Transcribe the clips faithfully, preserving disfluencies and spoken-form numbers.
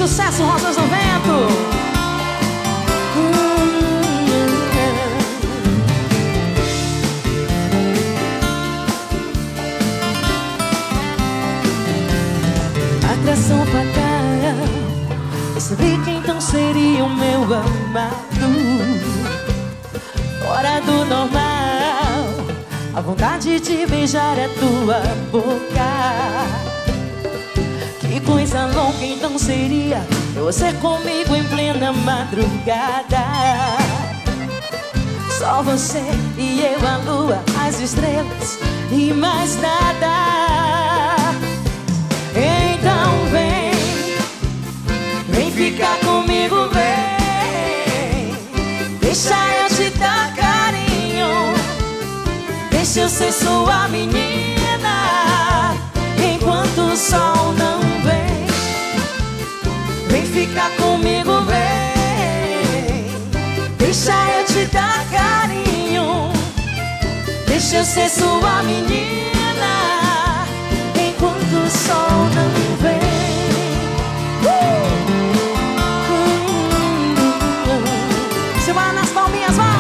sucesso, Rosas no Vento. Atração fatal, percebi que então seria o meu amado. Fora do normal, a vontade de beijar a tua boca. Que coisa louca então seria você comigo em plena madrugada. Só você e eu, a lua, as estrelas e mais nada. Então vem, vem ficar comigo, vem. Deixa eu te dar carinho, deixa eu ser sua menina, enquanto o sol não vem. Vem ficar comigo, vem. Deixa eu te dar carinho, deixa eu ser sua menina, enquanto o sol não vem. Se vai nas palminhas, vai!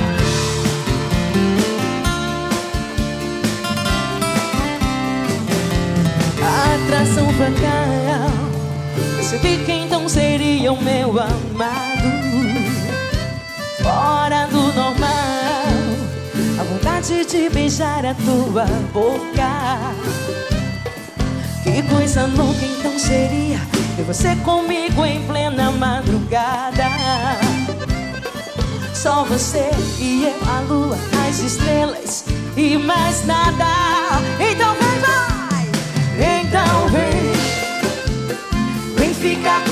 Atração fatal, percebi que então seria o meu amado. Fora do normal, a vontade de beijar a tua boca. Que coisa louca então seria ter você comigo em plena madrugada. Só você e eu, a lua, as estrelas e mais nada. Então vem, vai! Então vem, vem ficar